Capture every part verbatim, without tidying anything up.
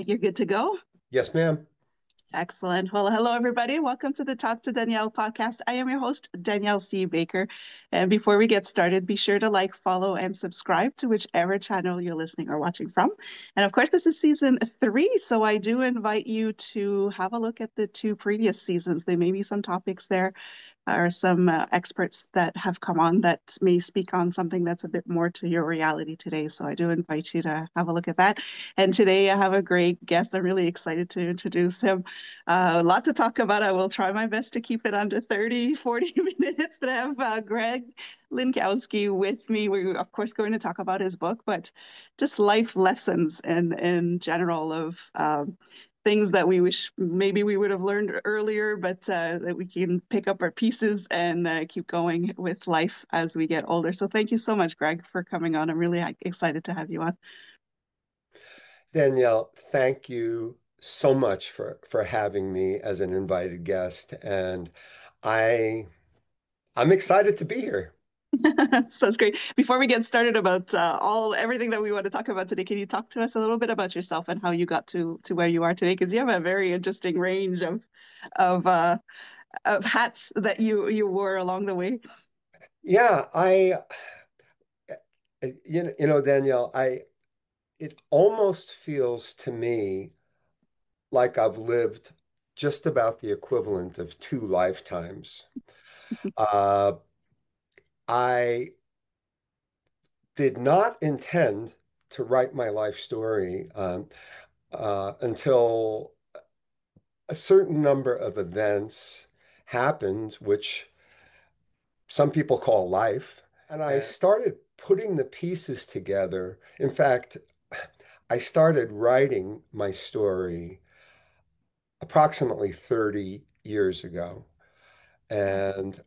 you're good to go? Yes, ma'am. Excellent. Well, hello, everybody. Welcome to the Talk to Danielle podcast. I am your host, Danielle C. Baker. And before we get started, be sure to like, follow, and subscribe to whichever channel you're listening or watching from. And of course, this is season three. So I do invite you to have a look at the two previous seasons. There may be some topics there or some uh, experts that have come on that may speak on something that's a bit more to your reality today. So I do invite you to have a look at that. And today I have a great guest. I'm really excited to introduce him. Uh, a lot to talk about. I will try my best to keep it under thirty, forty minutes, but I have uh, Greg Linkowski with me. We're, of course, going to talk about his book, but just life lessons in, in general of um, things that we wish maybe we would have learned earlier, but uh, that we can pick up our pieces and uh, keep going with life as we get older. So thank you so much, Greg, for coming on. I'm really uh, excited to have you on. Danielle, thank you so much for for having me as an invited guest, and I I'm excited to be here. Sounds great. Before we get started about uh, all everything that we want to talk about today, can you talk to us a little bit about yourself and how you got to to where you are today? Because you have a very interesting range of of uh, of hats that you you wore along the way. Yeah, I you know, you know, Danielle, I it almost feels to me like I've lived just about the equivalent of two lifetimes. Uh, I did not intend to write my life story um, uh, until a certain number of events happened, which some people call life. And I started putting the pieces together. In fact, I started writing my story approximately thirty years ago. And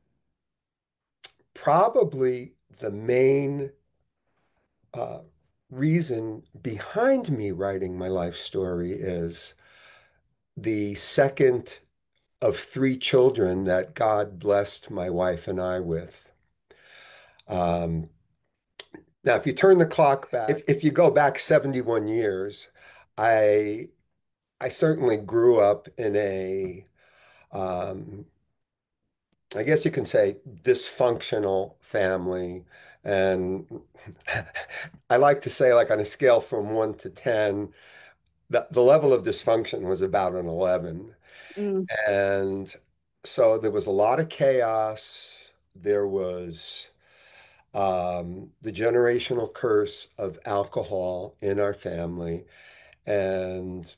probably the main uh, reason behind me writing my life story is the second of three children that God blessed my wife and I with. Um, Now, if you turn the clock back, if, if you go back seventy-one years, I I certainly grew up in a, um, I guess you can say, dysfunctional family. And I like to say, like on a scale from one to ten, the, the level of dysfunction was about an eleven. Mm, And so there was a lot of chaos. There was um, the generational curse of alcohol in our family. And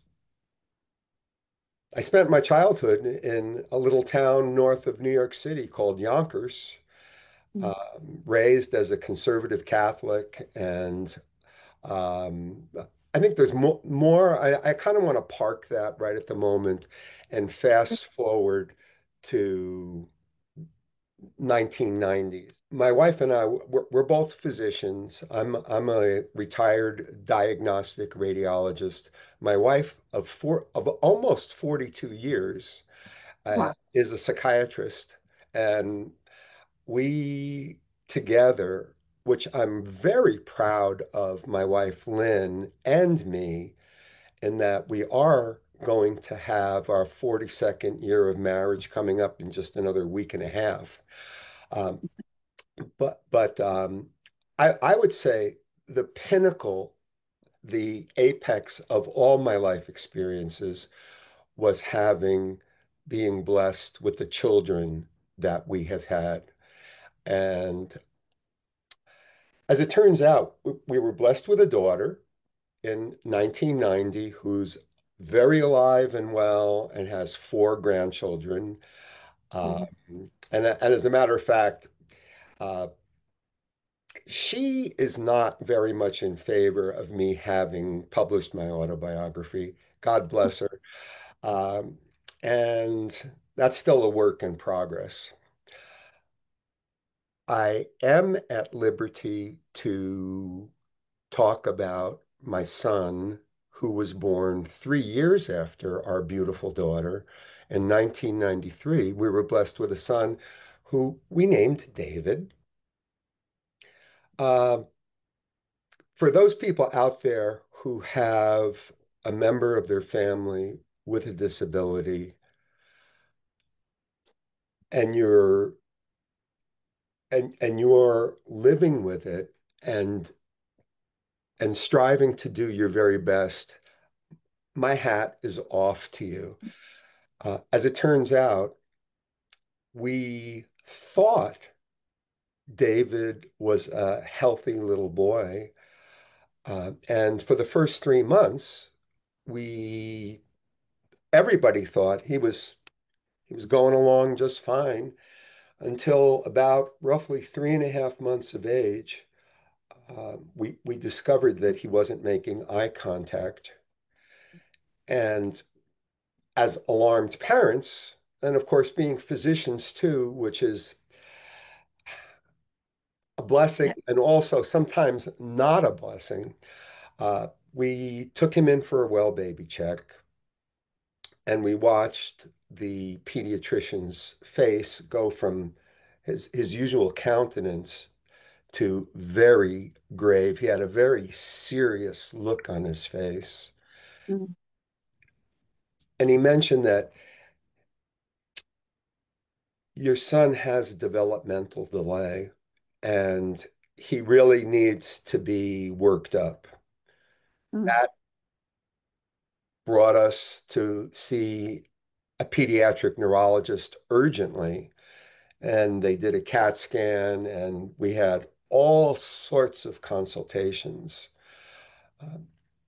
I spent my childhood in a little town north of New York City called Yonkers, mm, um, raised as a conservative Catholic. And um, I think there's mo more. I, I kind of want to park that right at the moment and fast forward to nineteen nineties. My wife and I, we're, we're both physicians. I'm I'm a retired diagnostic radiologist. My wife of four of almost forty-two years uh, wow. is a psychiatrist, and we together, which I'm very proud of my wife Lynn and me, in that we are going to have our forty-second year of marriage coming up in just another week and a half. Um, but but um, I I would say the pinnacle, the apex of all my life experiences was having being blessed with the children that we have had. And as it turns out, we, we were blessed with a daughter in nineteen ninety who's very alive and well and has four grandchildren. Um, Mhm. and, and as a matter of fact, uh, she is not very much in favor of me having published my autobiography. God bless her. Um, and that's still a work in progress. I am at liberty to talk about my son, who was born three years after our beautiful daughter. In nineteen ninety-three, we were blessed with a son who we named David. Uh, for those people out there who have a member of their family with a disability, and you're and and you're living with it and and striving to do your very best, my hat is off to you. Uh, as it turns out, we thought David was a healthy little boy. Uh, and for the first three months, we everybody thought he was he was going along just fine until about roughly three and a half months of age. Uh, we we discovered that he wasn't making eye contact, and as alarmed parents, and of course being physicians too, which is a blessing Yeah. and also sometimes not a blessing. Uh, we took him in for a well baby check, and we watched the pediatrician's face go from his his usual countenance to very grave. He had a very serious look on his face. Mm. And he mentioned that your son has developmental delay and he really needs to be worked up. Mm. That brought us to see a pediatric neurologist urgently. And they did a CAT scan, and we had all sorts of consultations. Um,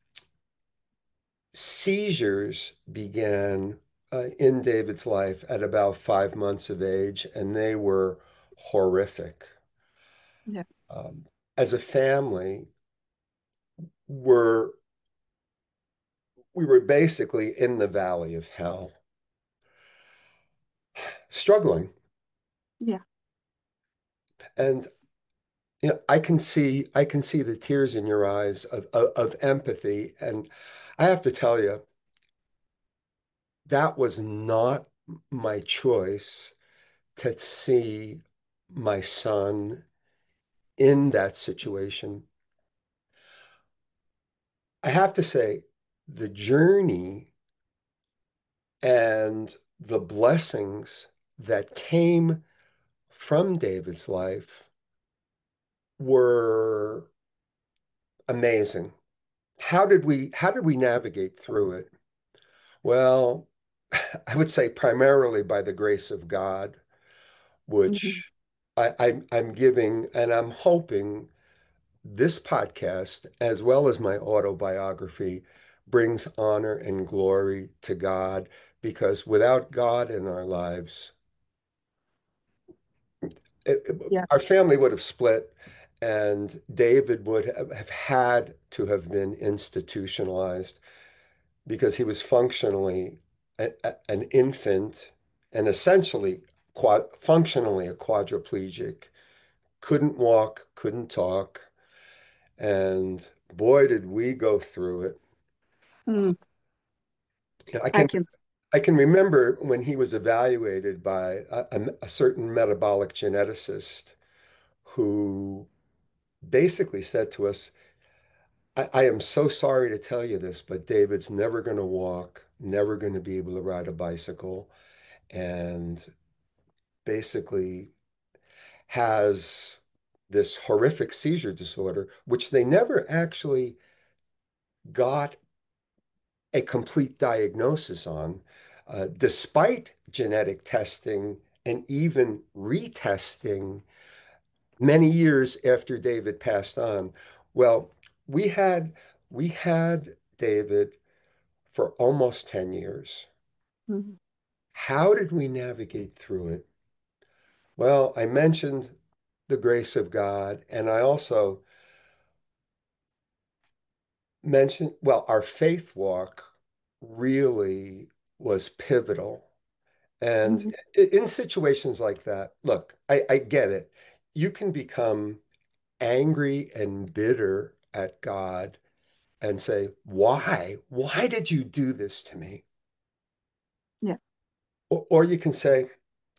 Seizures began uh, in David's life at about five months of age, and they were horrific. Yeah. Um, as a family, we're, we were basically in the valley of hell, struggling. Yeah. And you know, I can see I can see the tears in your eyes of, of, of empathy. And I have to tell you, that was not my choice to see my son in that situation. I have to say, the journey and the blessings that came from David's life were amazing. How did we how did we navigate through it? Well, I would say primarily by the grace of God, Mhm. which I, I, I'm giving, and I'm hoping this podcast, as well as my autobiography, brings honor and glory to God, because without God in our lives, it, it- Yeah. our family would have split, and David would have have had to have been institutionalized because he was functionally a, a- an infant and essentially quad, functionally a quadriplegic, couldn't walk, couldn't talk. And boy, did we go through it. Mm. I I can can. I can remember when he was evaluated by a, a, a certain metabolic geneticist who basically said to us, I, I am so sorry to tell you this, but David's never going to walk, never going to be able to ride a bicycle, and basically has this horrific seizure disorder, which they never actually got a complete diagnosis on, uh, despite genetic testing and even retesting many years after David passed on. Well, we had we had David for almost ten years. Mhm. How did we navigate through it? Well, I mentioned the grace of God, and I also mentioned, well, our faith walk really was pivotal. And Mhm. in situations like that, look, I, I get it. You can become angry and bitter at God and say, why? Why did you do this to me? Yeah. Or, or you can say,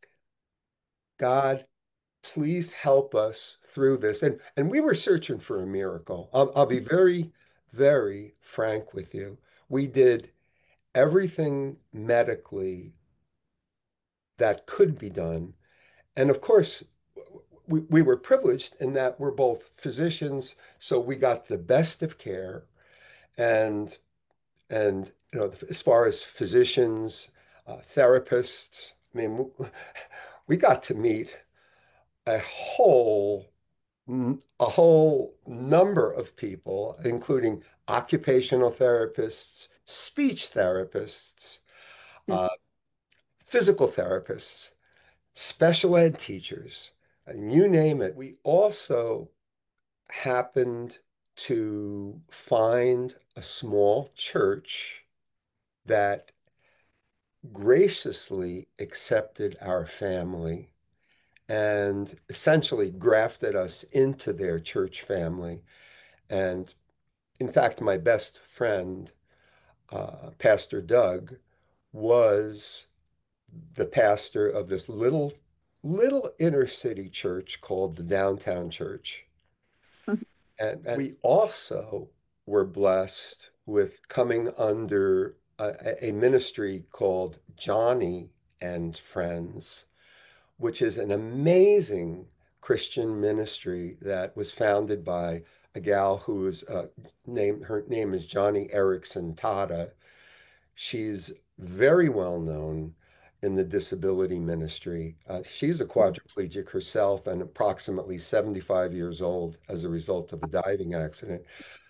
God, please help us through this. And and we were searching for a miracle. I'll, I'll be very, very frank with you. We did everything medically that could be done. And of course, we, we were privileged in that we're both physicians, so we got the best of care. And and you know, as far as physicians, uh, therapists, I mean, we got to meet a whole a whole number of people, including occupational therapists, speech therapists, Yeah. uh, physical therapists, special ed teachers, and you name it. We also happened to find a small church that graciously accepted our family and essentially grafted us into their church family. And in fact, my best friend, uh, Pastor Doug, was the pastor of this little, little inner city church called the Downtown Church. And, and we also were blessed with coming under a, a ministry called Johnny and Friends, which is an amazing Christian ministry that was founded by a gal whose uh, name, her name is Johnny Erickson Tata. She's very well known in the disability ministry. Uh, she's a quadriplegic herself and approximately seventy-five years old as a result of a diving accident.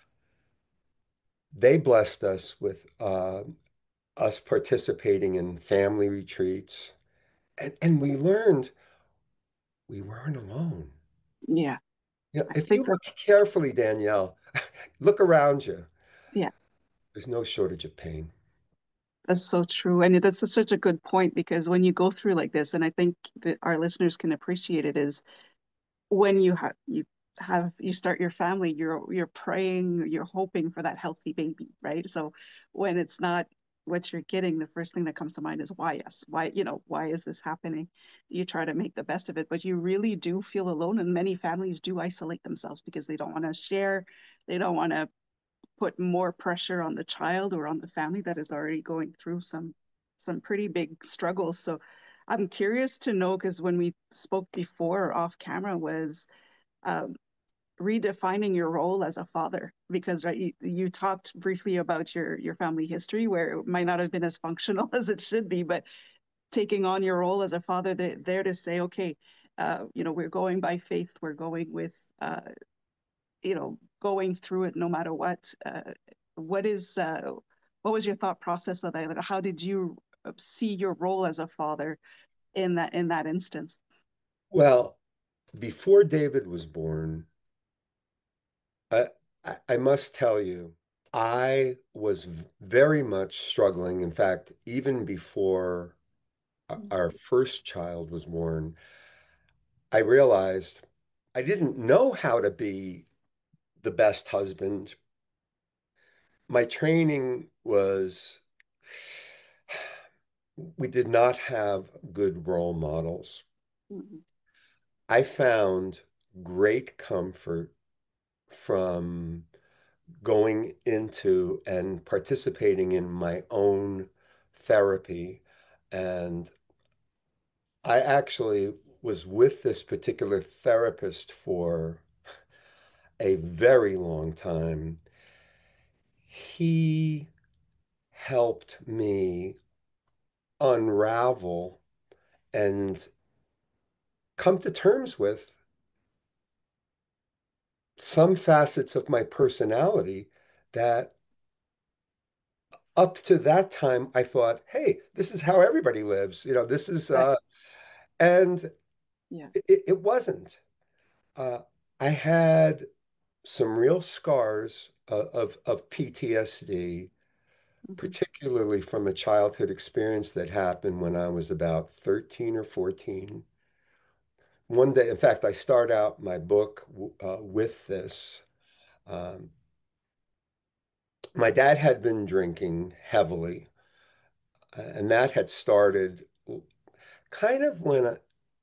They blessed us with uh, us participating in family retreats, and, and we learned we weren't alone. Yeah. You know, I if you think that, look carefully, Danielle, look around you, yeah, there's no shortage of pain. that's so true. And that's a- such a good point because when you go through like this, and I think that our listeners can appreciate it, is when you have you have you start your family, you're you're praying, you're hoping for that healthy baby, right? So when it's not what you're getting, the first thing that comes to mind is why us? Why, you know, why is this happening? You try to make the best of it, but you really do feel alone. And many families do isolate themselves because they don't want to share, they don't want to put more pressure on the child or on the family that is already going through some some pretty big struggles. So I'm curious to know because when we spoke before off camera was um, redefining your role as a father because right you, you talked briefly about your your family history where it might not have been as functional as it should be, but taking on your role as a father there, there to say okay, uh, you know, we're going by faith, we're going with uh, you know, going through it no matter what. Uh, what is uh, what was your thought process of that? How did you uh, see your role as a father in that in that instance? Well, before David was born, I, I, I must tell you, I was very much struggling. In fact, even before our first child was born, I realized I didn't know how to be the best husband. My training was, we did not have good role models. Mm-hmm. I found great comfort from going into and participating in my own therapy. And I actually was with this particular therapist for a very long time. He helped me unravel and come to terms with some facets of my personality that up to that time I thought, hey, this is how everybody lives. You know, this is, Right. uh, and Yeah. it, it wasn't. Uh, I had some real scars of, of, of P T S D, Mm-hmm. particularly from a childhood experience that happened when I was about thirteen or fourteen. One day, in fact, I start out my book uh, with this. Um, my dad had been drinking heavily, and that had started kind of when I,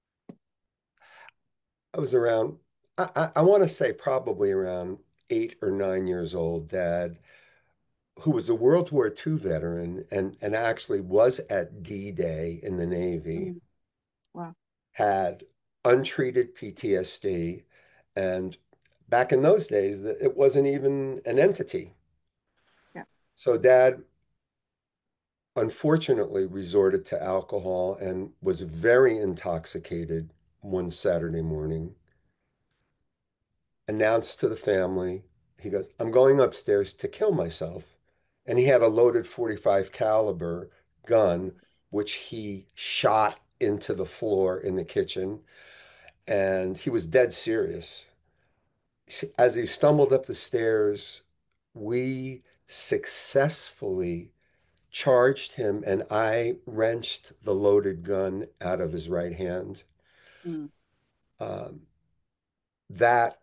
I was around, I, I, I want to say probably around eight or nine years old. Dad who was a World War two veteran and, and actually was at D-Day in the Navy, Mm. Wow. had untreated P T S D. And back in those days, it wasn't even an entity. Yeah. So dad unfortunately resorted to alcohol and was very intoxicated one Saturday morning, announced to the family, he goes, I'm going upstairs to kill myself. And he had a loaded forty-five caliber gun, which he shot into the floor in the kitchen. And he was dead serious. As he stumbled up the stairs, we successfully charged him, and I wrenched the loaded gun out of his right hand. Mm. Um, that,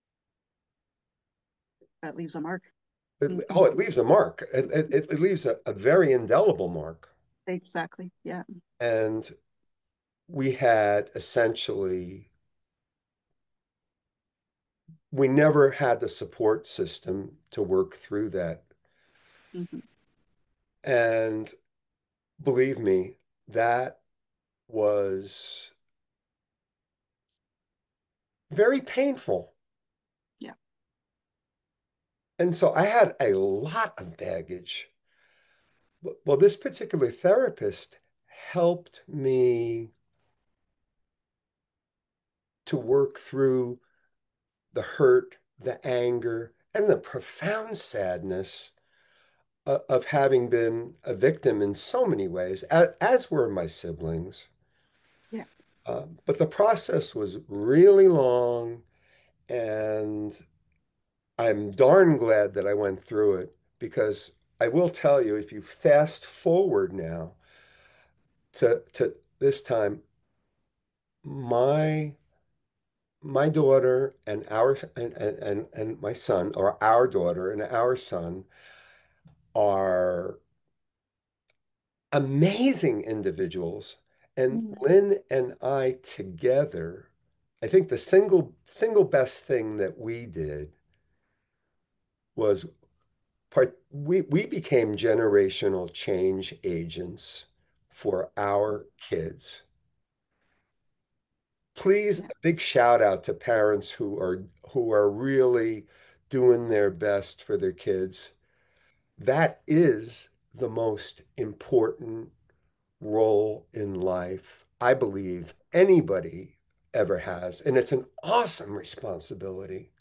That leaves a mark. it, Hmm. oh, it leaves a mark. It, it, it leaves a, a very indelible mark. Exactly. Yeah. And we had essentially, we never had the support system to work through that. Hmm. And believe me, that was very painful. Yeah. And so I had a lot of baggage. Well, this particular therapist helped me to work through the hurt, the anger, and the profound sadness of, of having been a victim in so many ways, as, as were my siblings. Yeah. Uh, but the process was really long, and I'm darn glad that I went through it because I will tell you, if you fast forward now to, to this time, my my daughter and our and, and and my son, or our daughter and our son, are amazing individuals. And Mm. Lynn and I together, I think the single single best thing that we did was part we we became generational change agents for our kids. Please, Yeah. a big shout out to parents who are who are really doing their best for their kids. That is the most important role in life, I believe, anybody ever has. And it's an awesome responsibility.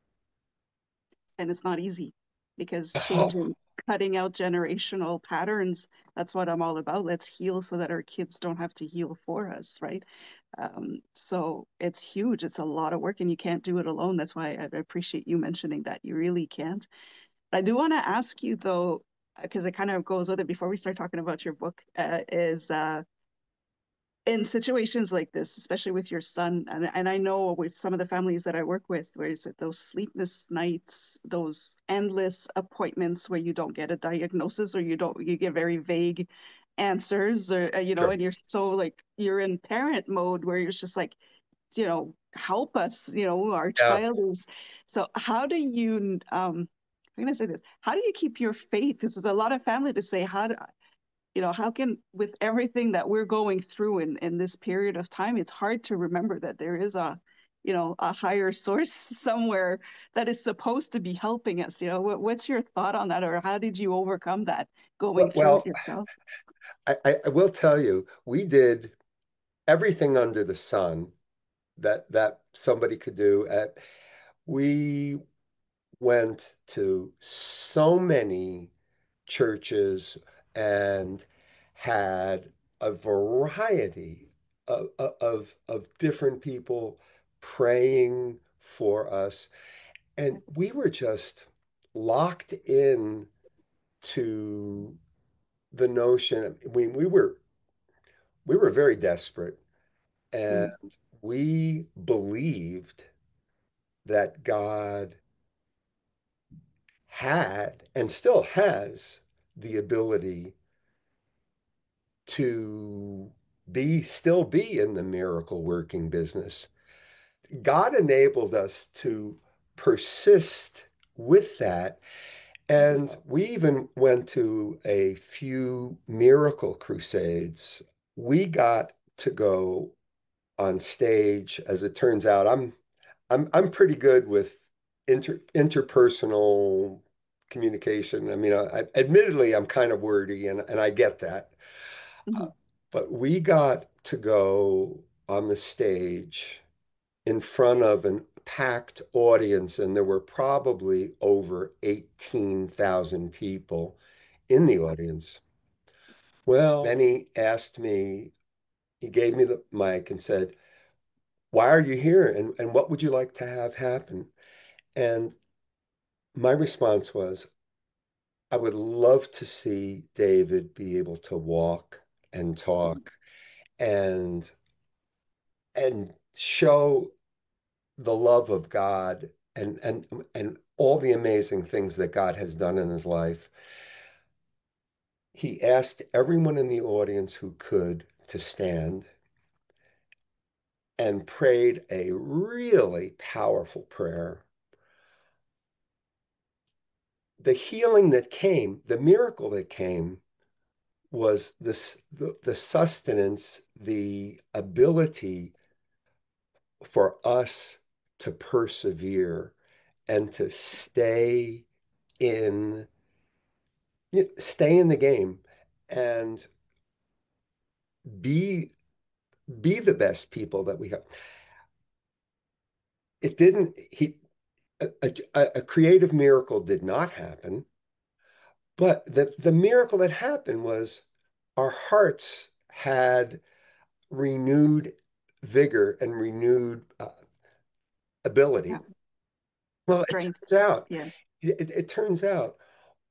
And it's not easy because Oh, changing, cutting out generational patterns, that's what I'm all about. Let's heal so that our kids don't have to heal for us, right? Um, so it's huge. It's a lot of work and you can't do it alone. That's why I appreciate you mentioning that. You really can't. But I do want to ask you though, because it kind of goes with it before we start talking about your book, uh, is uh, in situations like this, especially with your son, and, and I know with some of the families that I work with, where it's those sleepless nights, those endless appointments where you don't get a diagnosis or you don't, you get very vague answers, or, uh, you know, sure. and you're so like, you're in parent mode where you're just like, you know, help us, you know, our Yeah. child is. So how do you, um, I'm going to say this, how do you keep your faith? Because there's a lot of family to say, how do, you know, how can, with everything that we're going through in in this period of time, it's hard to remember that there is a, you know, a higher source somewhere that is supposed to be helping us. You know, what, what's your thought on that, or how did you overcome that going Well, through it well, yourself? I, I I will tell you, we did everything under the sun that that somebody could do. Uh, we went to so many churches and had a variety of, of, of different people praying for us. And we were just locked in to the notion. I mean, we were we were very desperate, and Mm. we believed that God had and still has the ability to be still be in the miracle working business. God enabled us to persist with that. Mhm. And we even went to a few miracle crusades. We got to go on stage. As it turns out, I'm I'm I'm pretty good with inter interpersonal communication. I mean, I, admittedly, I'm kind of wordy, and and I get that. Mhm. But we got to go on the stage in front of a packed audience, and there were probably over eighteen thousand people in the audience. Well, then he asked me, he gave me the mic and said, "Why are you here? And, and what would you like to have happen?" And my response was, "I would love to see David be able to walk and Mhm. talk and and show the love of God and and and all the amazing things that God has done in his life." He asked everyone in the audience who could to stand and prayed a really powerful prayer. The healing that came, the miracle that came was this the, the sustenance, the ability for us to persevere and to stay in stay in the game and be be the best people that we have. It didn't he a, a, a creative miracle did not happen, but the the miracle that happened was our hearts had renewed vigor and renewed uh, Yeah. ability. The Well, it strength. turns out Yeah. it, it turns out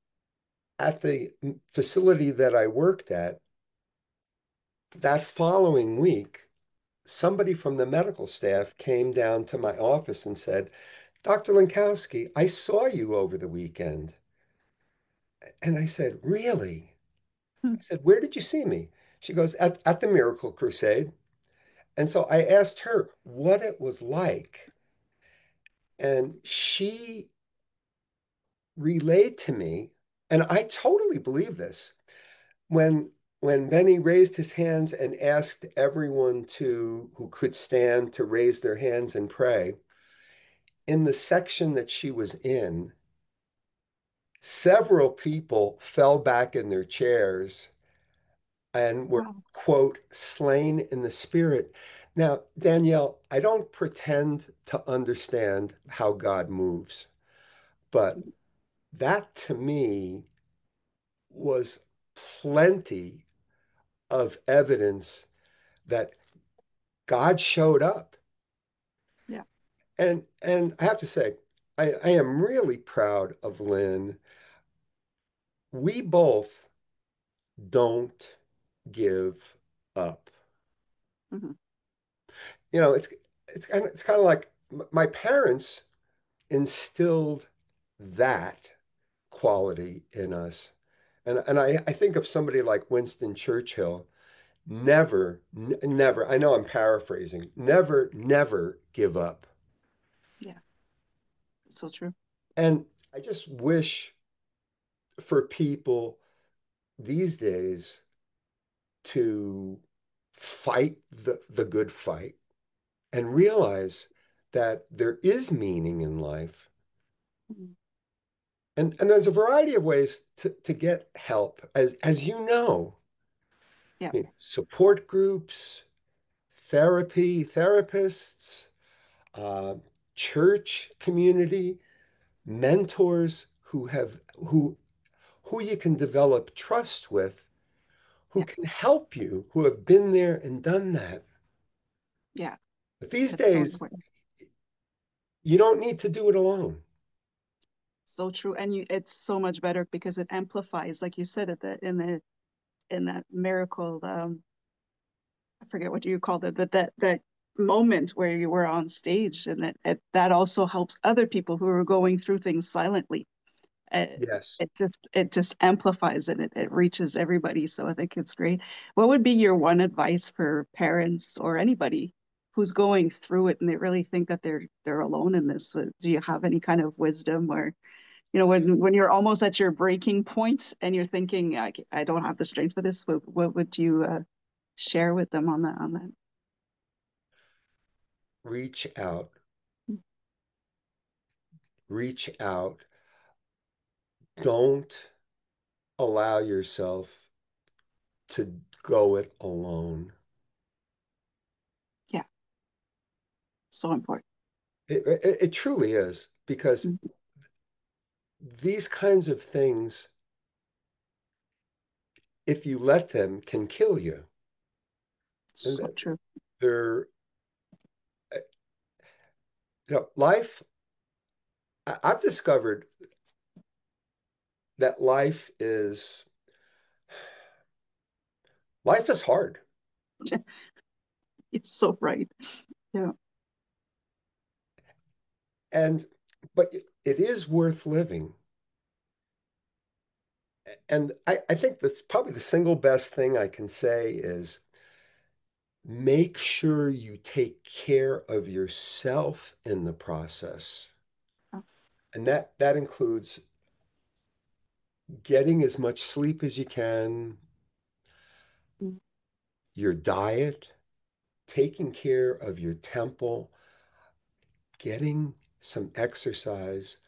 at the facility that I worked at that following week, somebody from the medical staff came down to my office and said, "Doctor Lankowski, I saw you over the weekend." And I said, "Really?" Hmm. I said, "Where did you see me?" She goes, at, at the Miracle Crusade. And so I asked her what it was like. And she relayed to me, and I totally believe this, when when Benny raised his hands and asked everyone to who could stand to raise their hands and pray, in the section that she was in, several people fell back in their chairs and were, Wow. quote, slain in the spirit. Now, Danielle, I don't pretend to understand how God moves, but Mhm. that to me was plenty of evidence that God showed up. Yeah. And and I have to say, I, I am really proud of Lynn. We both don't give up. Mhm. You know, it's it's kind of it's kind of like my parents instilled that quality in us. And and I, I think of somebody like Winston Churchill, never, n never, I know I'm paraphrasing, never, never give up. Yeah. It's so true. And I just wish for people these days to fight the, the good fight and realize that there is meaning in life. Mhm. And, and there's a variety of ways to, to get help, as, as you know, Yeah. you know, support groups, therapy, therapists, uh, church community, mentors who have who who you can develop trust with, who Yeah. can help you, who have been there and done that. Yeah. But these That's so days, important. you don't need to do it alone. So true. And you it's so much better because it amplifies, like you said, at the in the in that miracle, um, I forget what you called it, that that that moment where you were on stage, and that it, that also helps other people who are going through things silently. Uh, Yes. it just it just amplifies and it, it reaches everybody. So I think it's great. What would be your one advice for parents or anybody who's going through it and they really think that they're they're alone in this? So do you have any kind of wisdom or you know, when when you're almost at your breaking point and you're thinking, I, I don't have the strength for this, what, what would you uh, share with them on that on that? Reach out, reach out. Don't allow yourself to go it alone. Yeah, so important. It, it, it truly is, because Mhm. these kinds of things, if you let them, can kill you. And So true. they're, you know, life, I- I've discovered that life is life is hard. You're so right. Yeah. And but it is worth living. And I, I think that's probably the single best thing I can say is make sure you take care of yourself in the process. And that that includes getting as much sleep as you can, Mm. your diet, taking care of your temple, getting some exercise,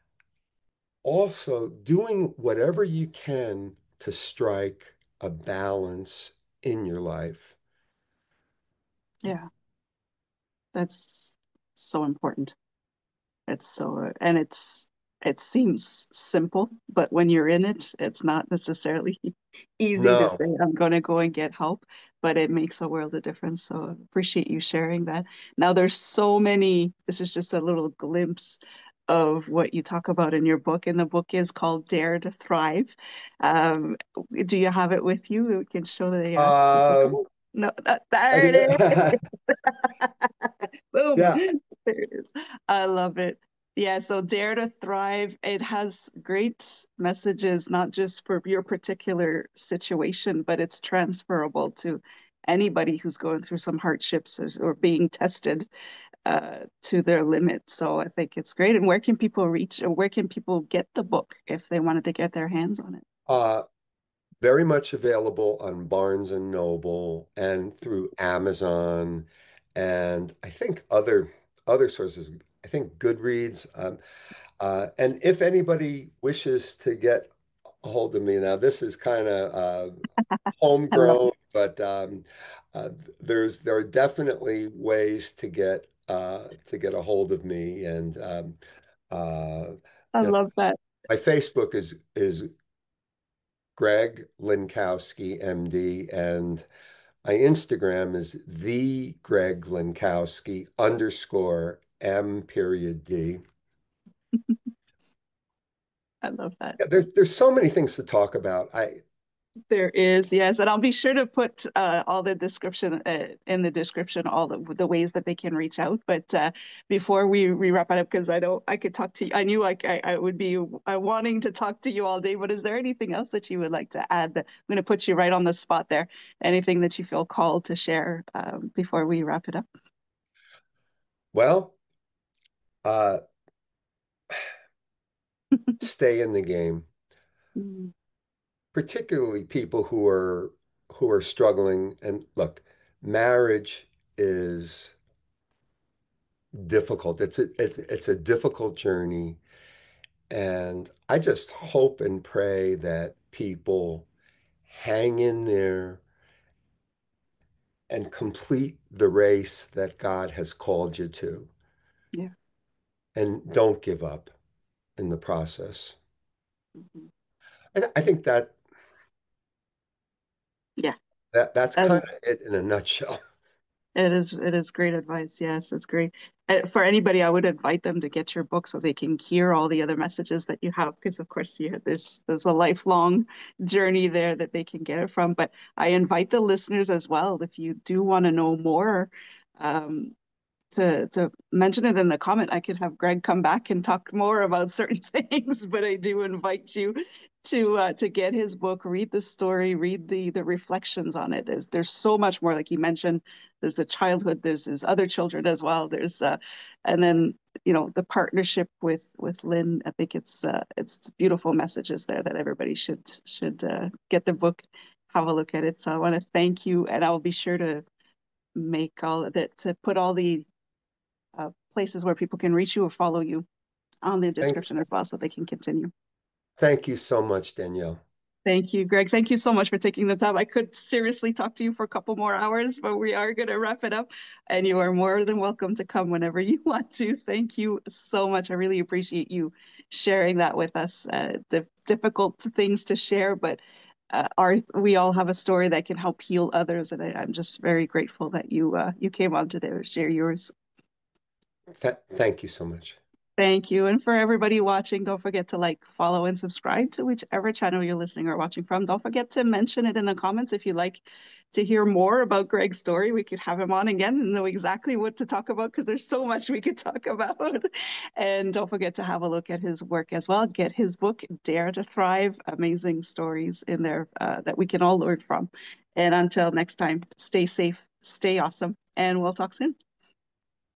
also doing whatever you can to strike a balance in your life. Yeah, that's so important. It's so, and it's, it seems simple, but when you're in it, it's not necessarily easy to No, say, I'm going to go and get help, but it makes a world of difference. So I appreciate you sharing that. Now, there's so many, this is just a little glimpse of what you talk about in your book, and the book is called Dare to Thrive. Um, do you have it with you? We can show the, uh, the book. um, Oh, no, that, I there it is. can, Boom. yeah, There it is. I love it. Yeah, so Dare to Thrive, it has great messages, not just for your particular situation, but it's transferable to anybody who's going through some hardships or, or being tested uh, to their limit. So I think it's great. And where can people reach, or where can people get the book if they wanted to get their hands on it? uh, very much available on Barnes and Noble and through Amazon, and I think other other sources. I think Goodreads. Um, uh, and if anybody wishes to get a hold of me now, this is kind of uh, I love homegrown, it. but um, uh, there's there are definitely ways to get uh, to get a hold of me, and um, uh, I you know, love that. my Facebook is is Greg Linkowski, M D, and my Instagram is the Greg Linkowski underscore M period D. I love that. Yeah, there's there's so many things to talk about. I There is, yes, and I'll be sure to put uh, all the description uh, in the description, all the the ways that they can reach out. But uh, before we, we wrap it up, because I know I could talk to you, I knew I, I, I would be uh, wanting to talk to you all day. But is there anything else that you would like to add? That I'm going to put you right on the spot there. Anything that you feel called to share um, before we wrap it up? well, uh, stay in the game, Mm. particularly people who are who are struggling. And look, marriage is difficult. It's a it's it's a difficult journey, and I just hope and pray that people hang in there and complete the race that God has called you to, Yeah. and don't give up in the process. Mhm. And I think that Yeah. that that's Um, kind of it in a nutshell. It is it is great advice. Yes, it's great. Uh, For anybody, I would invite them to get your book so they can hear all the other messages that you have, because of course you there's there's a lifelong journey there that they can get it from. But I invite the listeners as well, if you do want to know more, um, to to mention it in the comment, I could have Greg come back and talk more about certain things, but I do invite you to uh, to get his book, read the story, read the the reflections on it. Is there's so much more, like you mentioned, there's the childhood, there's his other children as well. There's uh, and then you know the partnership with with Lynn. I think it's uh, it's beautiful messages there that everybody should should uh, get the book, have a look at it. So I want to thank you, and I'll be sure to make all of that to put all the uh, places where people can reach you or follow you on the Thank, description as well so they can continue. thank you so much, Danielle. Thank you, Greg. Thank you so much for taking the time. I could seriously talk to you for a couple more hours, but we are going to wrap it up. And you are more than welcome to come whenever you want to. Thank you so much. I really appreciate you sharing that with us. Uh, the difficult things to share, but uh, our we all have a story that can help heal others, and I, I'm just very grateful that you uh, you came on today to share yours. Th thank you so much. Thank you. And for everybody watching, don't forget to like, follow, and subscribe to whichever channel you're listening or watching from. Don't forget to mention it in the comments if you'd like to hear more about Greg's story. We could have him on again and know exactly what to talk about because there's so much we could talk about. And don't forget to have a look at his work as well. Get his book, Dare to Thrive. Amazing stories in there uh, that we can all learn from. And until next time, stay safe, stay awesome, and we'll talk soon.